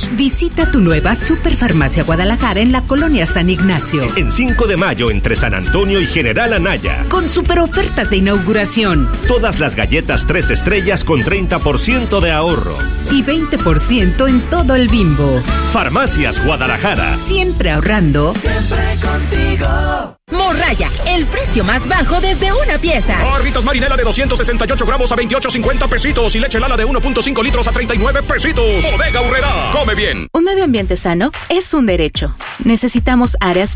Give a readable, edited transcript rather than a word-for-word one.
Visita tu nueva Superfarmacia Guadalajara en la Colonia San Ignacio. En 5 de mayo entre San Antonio y General Anaya. Con super ofertas de inauguración. Todas las galletas 3 estrellas con 30% de ahorro. Y 20% en todo el Bimbo. Farmacias Guadalajara. Siempre ahorrando. Siempre contigo. Morraya, el precio más bajo desde una pieza. Barritas Marinela de 268 gramos a 28.50 pesitos y leche Lala de 1.5 litros a 39 pesitos. Bodega Aurrerá. Come bien. Un medio ambiente sano es un derecho. Necesitamos áreas